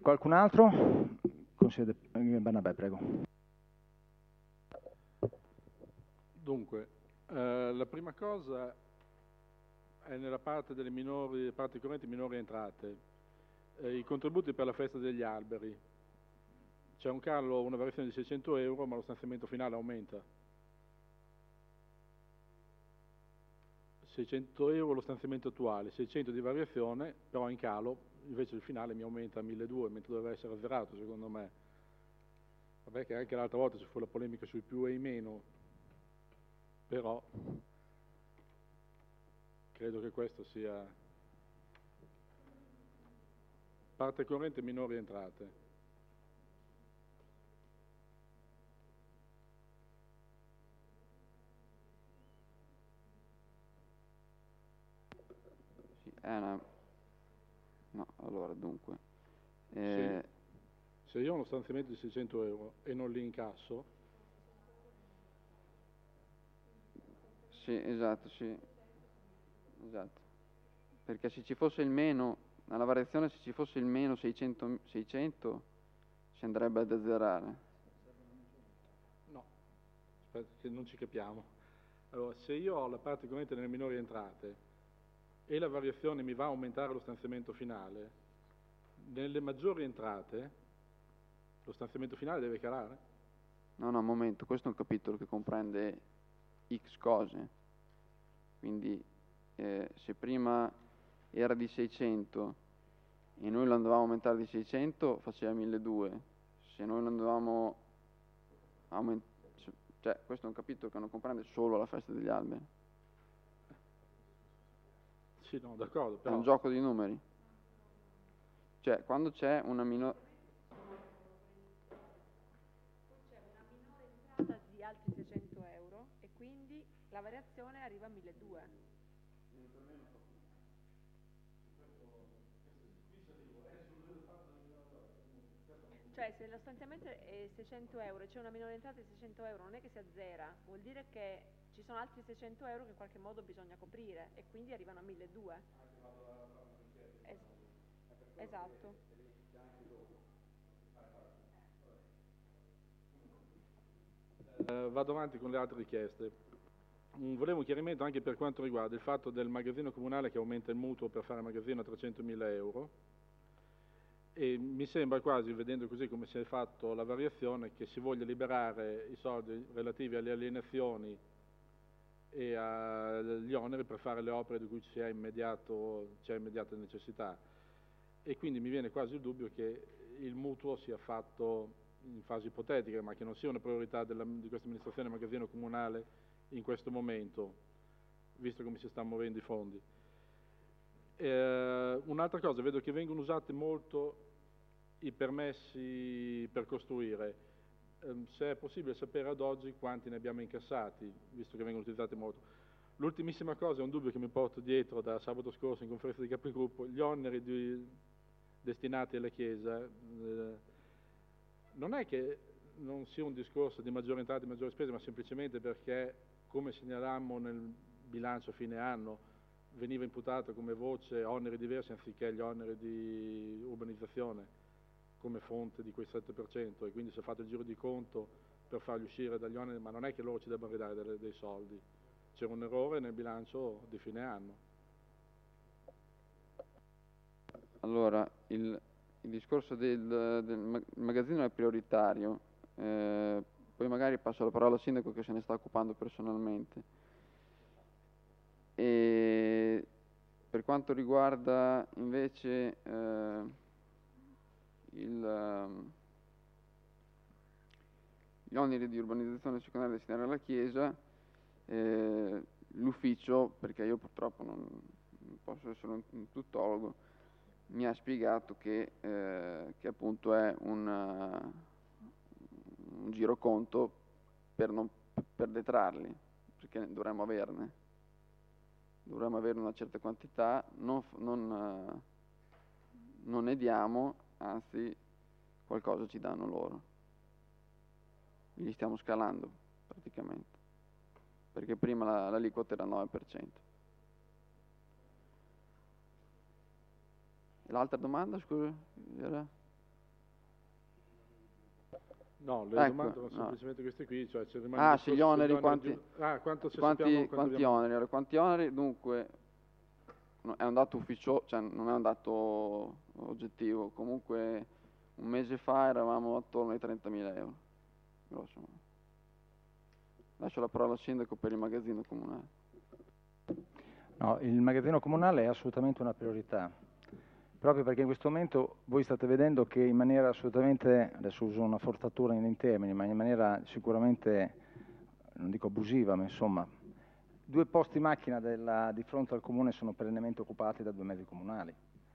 Qualcun altro? Consigliere Bernabé, prego. Dunque, la prima cosa è nella parte delle parti correnti minori entrate, i contributi per la festa degli alberi. C'è un calo, una variazione di 600 euro, ma lo stanziamento finale aumenta. 600 euro lo stanziamento attuale, 600 di variazione, però in calo, invece il finale mi aumenta a 1.200, mentre doveva essere azzerato secondo me. Vabbè che anche l'altra volta ci fu la polemica sui più e i meno, però credo che questo sia parte corrente minori entrate. Sì, è una... No, allora, dunque... Se io ho uno stanziamento di 600 euro e non li incasso... Sì, esatto, sì. Esatto. Perché se ci fosse il meno, alla variazione se ci fosse il meno 600 si andrebbe ad azzerare. No, aspetta che non ci capiamo. Allora, se io ho la parte corrente nelle minori entrate e la variazione mi va a aumentare lo stanziamento finale, nelle maggiori entrate lo stanziamento finale deve calare? No, un momento, questo è un capitolo che comprende X cose. Quindi se prima era di 600 e noi lo andavamo a aumentare di 600 faceva 1.200. Se noi lo andavamo a aumentare, cioè questo è un capitolo che non comprende solo la festa degli alberi. Sì, no, d'accordo, però... È un gioco di numeri. Cioè, quando c'è una minore... C'è una minore entrata di altri 600 euro e quindi la variazione arriva a 1.200. Cioè, se lo stanziamento è 600 euro e c'è una minore entrata di 600 euro, non è che si azzera, vuol dire che ci sono altri 600 euro che in qualche modo bisogna coprire e quindi arrivano a 1.200. Esatto. Vado avanti con le altre richieste. Volevo un chiarimento anche per quanto riguarda il fatto del magazzino comunale che aumenta il mutuo per fare magazzino a 300.000 euro. E mi sembra quasi, vedendo così come si è fatto la variazione, che si voglia liberare i soldi relativi alle alienazioni e agli oneri per fare le opere di cui c'è immediata necessità. E quindi mi viene quasi il dubbio che il mutuo sia fatto in fase ipotetica, ma che non sia una priorità di questa amministrazione magazzino comunale in questo momento, visto come si stanno muovendo i fondi. Un'altra cosa, vedo che vengono usati molto i permessi per costruire. Se è possibile sapere ad oggi quanti ne abbiamo incassati, visto che vengono utilizzati molto. L'ultimissima cosa è un dubbio che mi porto dietro da sabato scorso in conferenza di capigruppo: gli oneri destinati alla Chiesa. Non è che non sia un discorso di maggiori entrate e maggiori spese, ma semplicemente perché, come segnalammo nel bilancio a fine anno, veniva imputato come voce oneri diversi anziché gli oneri di urbanizzazione come fonte di quel 7%, e quindi si è fatto il giro di conto per farli uscire dagli oneri, ma non è che loro ci debbano ridare dei soldi. C'era un errore nel bilancio di fine anno. Allora, il discorso del magazzino è prioritario, poi magari passo la parola al sindaco che se ne sta occupando personalmente. E per quanto riguarda invece gli oneri di urbanizzazione secondaria destinati alla Chiesa, l'ufficio, perché io purtroppo non posso essere un tuttologo, mi ha spiegato che appunto è un giroconto per detrarli, perché dovremmo averne una certa quantità, non ne diamo, anzi qualcosa ci danno loro. Li stiamo scalando praticamente, perché prima l'aliquota era 9%. L'altra domanda, scusa, era? No, le Ecco, domande sono no. semplicemente queste qui, cioè se rimane il Sì, discorso gli oneri, sugli quanti, quanto se sappiamo quanto quanti abbiamo- oneri? Allora, quanti oneri? Dunque, è un dato ufficioso, cioè non è un dato oggettivo, comunque un mese fa eravamo attorno ai 30.000 euro, grosso modo. Lascio la parola al sindaco per il magazzino comunale. No, il magazzino comunale è assolutamente una priorità, proprio perché in questo momento voi state vedendo che in maniera assolutamente, adesso uso una forzatura in termini, ma in maniera sicuramente, non dico abusiva, ma insomma, 2 posti macchina di fronte al comune sono perennemente occupati da 2 mezzi comunali.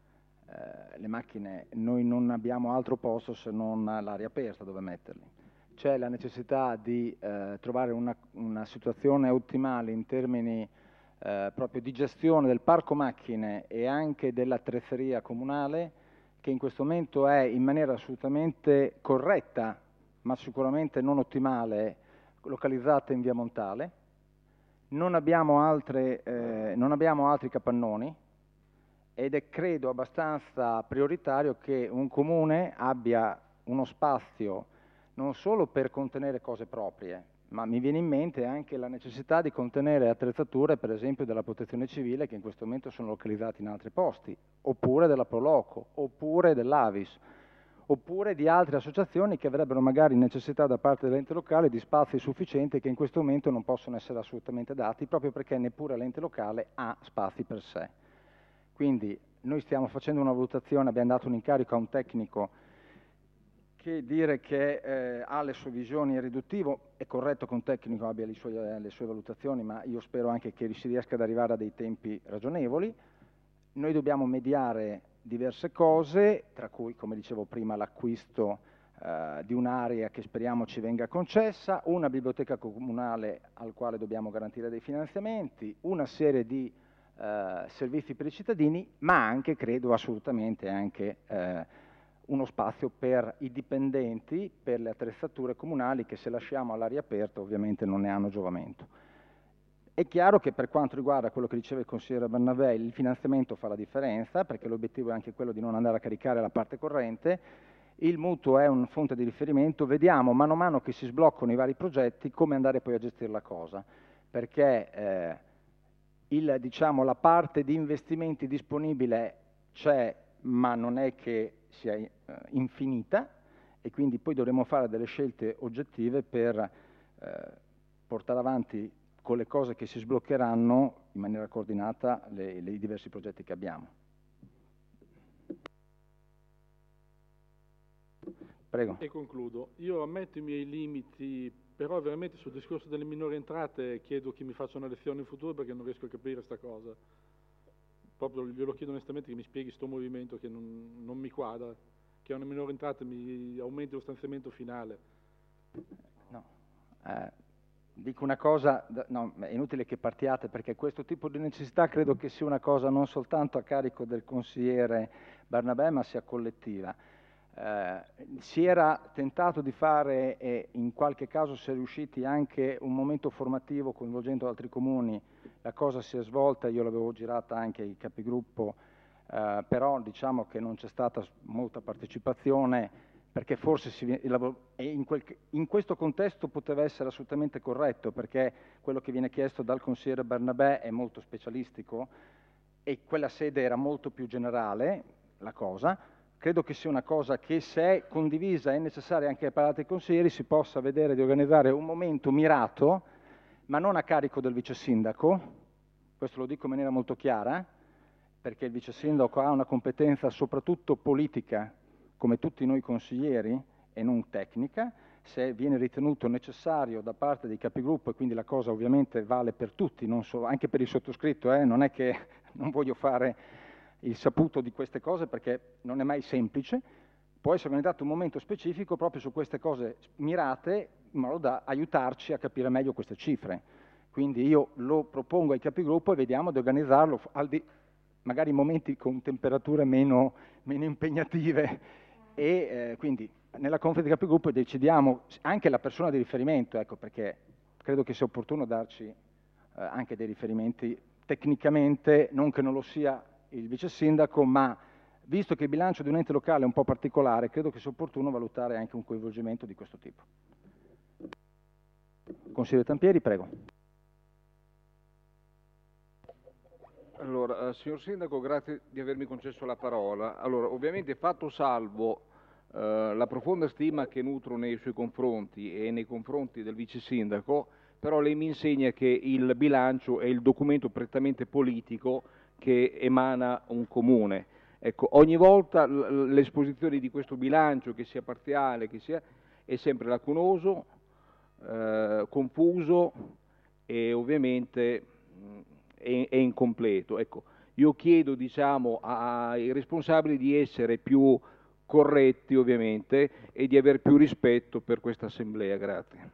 Le macchine, noi non abbiamo altro posto se non l'aria aperta dove metterli. C'è la necessità di trovare una situazione ottimale in termini proprio di gestione del parco macchine e anche dell'attrezzeria comunale, che in questo momento è in maniera assolutamente corretta, ma sicuramente non ottimale, localizzata in via Montale. Non abbiamo altri capannoni ed è credo abbastanza prioritario che un comune abbia uno spazio non solo per contenere cose proprie, ma mi viene in mente anche la necessità di contenere attrezzature, per esempio della protezione civile, che in questo momento sono localizzate in altri posti, oppure della Proloco, oppure dell'Avis, oppure di altre associazioni che avrebbero magari necessità da parte dell'ente locale di spazi sufficienti che in questo momento non possono essere assolutamente dati, proprio perché neppure l'ente locale ha spazi per sé. Quindi noi stiamo facendo una valutazione, abbiamo dato un incarico a un tecnico che dire che ha le sue visioni è riduttivo, è corretto che un tecnico abbia le sue valutazioni, ma io spero anche che si riesca ad arrivare a dei tempi ragionevoli. Noi dobbiamo mediare diverse cose, tra cui, come dicevo prima, l'acquisto di un'area che speriamo ci venga concessa, una biblioteca comunale al quale dobbiamo garantire dei finanziamenti, una serie di servizi per i cittadini, ma anche, credo assolutamente, anche uno spazio per i dipendenti, per le attrezzature comunali che se lasciamo all'aria aperta ovviamente non ne hanno giovamento. È chiaro che per quanto riguarda quello che diceva il consigliere Bernabé, il finanziamento fa la differenza, perché l'obiettivo è anche quello di non andare a caricare la parte corrente, il mutuo è un fonte di riferimento, vediamo mano a mano che si sbloccano i vari progetti come andare poi a gestire la cosa, perché diciamo, la parte di investimenti disponibile c'è, ma non è che sia infinita, e quindi poi dovremo fare delle scelte oggettive per portare avanti con le cose che si sbloccheranno in maniera coordinata i diversi progetti che abbiamo. Prego. E concludo. Io ammetto i miei limiti, però veramente sul discorso delle minori entrate chiedo che mi faccia una lezione in futuro perché non riesco a capire sta cosa. Proprio glielo chiedo onestamente che mi spieghi sto movimento che non mi quadra, che a una minore entrata mi aumenti lo stanziamento finale. No. Dico una cosa, no, è inutile che partiate perché questo tipo di necessità credo che sia una cosa non soltanto a carico del consigliere Bernabé, ma sia collettiva. Si era tentato di fare, e in qualche caso si è riusciti, anche un momento formativo coinvolgendo altri comuni. La cosa si è svolta, io l'avevo girata anche ai capigruppo, però diciamo che non c'è stata molta partecipazione, perché forse in questo contesto poteva essere assolutamente corretto, perché quello che viene chiesto dal consigliere Bernabé è molto specialistico e quella sede era molto più generale, la cosa. Credo che sia una cosa che, se è condivisa e necessaria anche da parte dei consiglieri, si possa vedere di organizzare un momento mirato, ma non a carico del vice sindaco, questo lo dico in maniera molto chiara, perché il vice sindaco ha una competenza soprattutto politica, come tutti noi consiglieri, e non tecnica. Se viene ritenuto necessario da parte dei capigruppo, e quindi la cosa ovviamente vale per tutti, non solo, anche per il sottoscritto, non è che non voglio fare il saputo di queste cose perché non è mai semplice, può essere organizzato un momento specifico proprio su queste cose mirate, in modo da aiutarci a capire meglio queste cifre. Quindi io lo propongo ai capigruppo e vediamo di organizzarlo magari in momenti con temperature meno impegnative, e quindi nella conferenza di capigruppo decidiamo anche la persona di riferimento, ecco, perché credo che sia opportuno darci anche dei riferimenti tecnicamente, non che non lo sia il vice sindaco, ma Visto che il bilancio di un ente locale è un po' particolare, credo che sia opportuno valutare anche un coinvolgimento di questo tipo. Consigliere Tampieri, prego. Allora, signor Sindaco, grazie di avermi concesso la parola. Allora, ovviamente fatto salvo la profonda stima che nutro nei suoi confronti e nei confronti del Vice Sindaco, però lei mi insegna che il bilancio è il documento prettamente politico che emana un comune. Ecco, ogni volta l'esposizione di questo bilancio, che sia parziale, che sia, è sempre lacunoso, confuso e ovviamente è incompleto. Ecco, io chiedo, diciamo, ai responsabili di essere più corretti, ovviamente, e di aver più rispetto per questa assemblea. Grazie.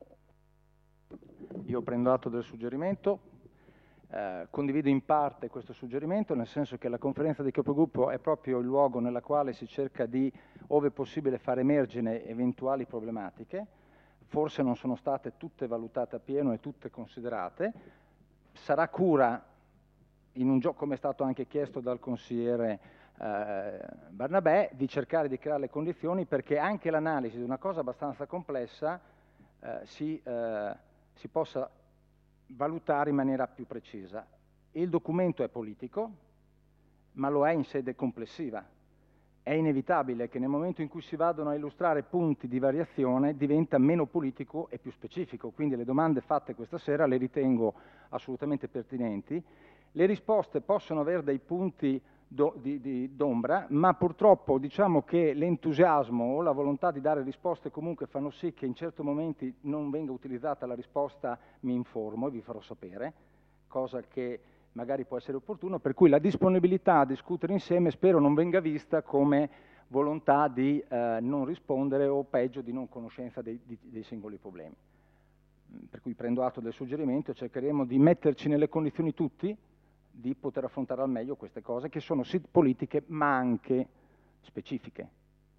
Io prendo atto del suggerimento, condivido in parte questo suggerimento, nel senso che la conferenza di capogruppo è proprio il luogo nella quale si cerca di, ove possibile, far emergere eventuali problematiche. Forse non sono state tutte valutate appieno e tutte considerate. Sarà cura, in un gioco, come è stato anche chiesto dal consigliere Barnabè, di cercare di creare le condizioni perché anche l'analisi di una cosa abbastanza complessa si possa valutare in maniera più precisa. Il documento è politico, ma lo è in sede complessiva. È inevitabile che nel momento in cui si vadano a illustrare punti di variazione diventa meno politico e più specifico, quindi le domande fatte questa sera le ritengo assolutamente pertinenti. Le risposte possono avere dei punti d'ombra, ma purtroppo diciamo che l'entusiasmo o la volontà di dare risposte comunque fanno sì che in certi momenti non venga utilizzata la risposta mi informo e vi farò sapere, cosa che magari può essere opportuno, per cui la disponibilità a discutere insieme spero non venga vista come volontà di non rispondere o peggio di non conoscenza dei singoli problemi. Per cui prendo atto del suggerimento e cercheremo di metterci nelle condizioni tutti di poter affrontare al meglio queste cose che sono sì politiche ma anche specifiche.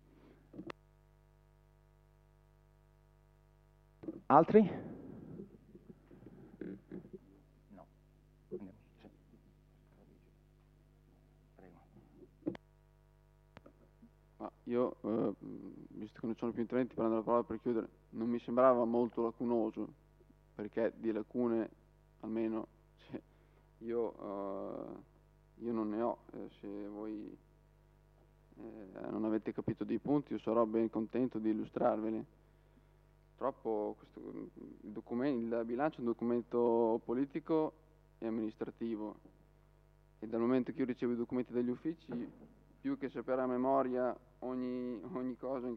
Altri? No. Ma io, visto che non ci sono più interventi, prendo la parola per chiudere, non mi sembrava molto lacunoso, perché di lacune almeno io non ne ho, se voi non avete capito dei punti io sarò ben contento di illustrarveli. Purtroppo il bilancio è un documento politico e amministrativo e dal momento che io ricevo i documenti dagli uffici, più che sapere a memoria ogni cosa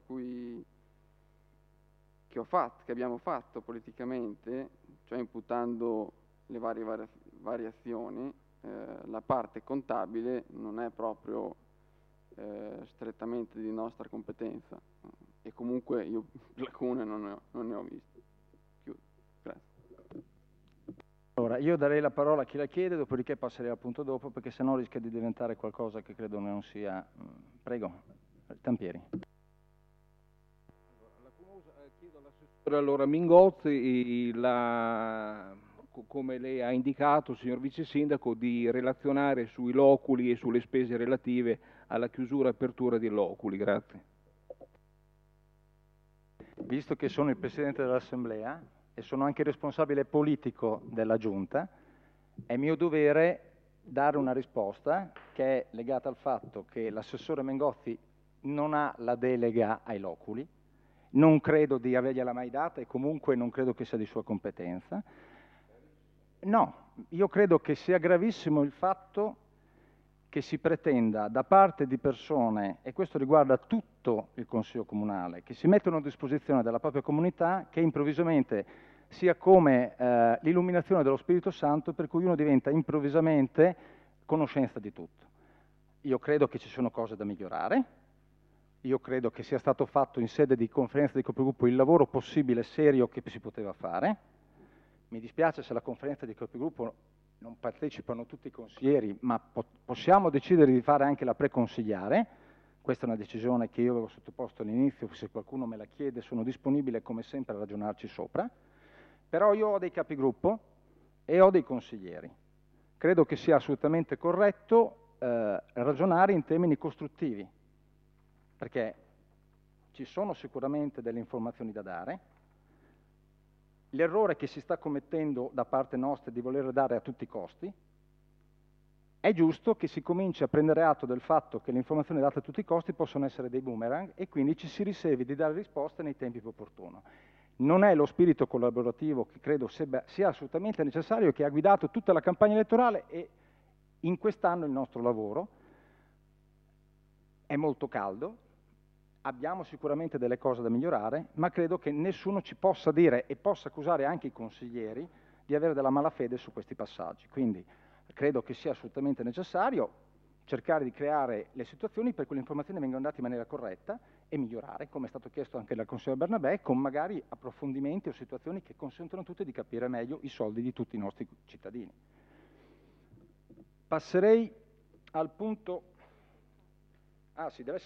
che abbiamo fatto politicamente, cioè imputando le varie variazioni, la parte contabile non è proprio strettamente di nostra competenza e comunque io lacune non ne ho viste. Chiudo. Grazie. Allora, io darei la parola a chi la chiede, dopodiché passerei al punto dopo, perché sennò rischia di diventare qualcosa che credo non sia... Prego, Tampieri. Chiedo all'assessore allora Mingozzi, come lei ha indicato, signor Vice Sindaco, di relazionare sui loculi e sulle spese relative alla chiusura e apertura di loculi. Grazie. Visto che sono il Presidente dell'Assemblea e sono anche responsabile politico della Giunta, è mio dovere dare una risposta che è legata al fatto che l'assessore Mengozzi non ha la delega ai loculi, non credo di avergliela mai data e comunque non credo che sia di sua competenza. No, io credo che sia gravissimo il fatto che si pretenda da parte di persone, e questo riguarda tutto il Consiglio Comunale, che si mettono a disposizione della propria comunità, che improvvisamente sia come l'illuminazione dello Spirito Santo, per cui uno diventa improvvisamente conoscenza di tutto. Io credo che ci sono cose da migliorare, io credo che sia stato fatto in sede di conferenza di capigruppo il lavoro possibile serio che si poteva fare. Mi dispiace se la conferenza di capigruppo non partecipano tutti i consiglieri, ma possiamo decidere di fare anche la preconsigliare. Questa è una decisione che io avevo sottoposto all'inizio, se qualcuno me la chiede sono disponibile come sempre a ragionarci sopra. Però io ho dei capigruppo e ho dei consiglieri. Credo che sia assolutamente corretto ragionare in termini costruttivi, perché ci sono sicuramente delle informazioni da dare. L'errore che si sta commettendo da parte nostra è di voler dare a tutti i costi. È giusto che si cominci a prendere atto del fatto che le informazioni date a tutti i costi possono essere dei boomerang e quindi ci si riservi di dare risposte nei tempi più opportuni. Non è lo spirito collaborativo che credo sia assolutamente necessario, che ha guidato tutta la campagna elettorale e in quest'anno il nostro lavoro. È molto caldo, abbiamo sicuramente delle cose da migliorare, ma credo che nessuno ci possa dire e possa accusare anche i consiglieri di avere della malafede su questi passaggi. Quindi credo che sia assolutamente necessario cercare di creare le situazioni per cui le informazioni vengano date in maniera corretta e migliorare, come è stato chiesto anche dal consigliere Bernabé, con magari approfondimenti o situazioni che consentono a tutti di capire meglio i soldi di tutti i nostri cittadini. Passerei al punto... Ah sì, deve essere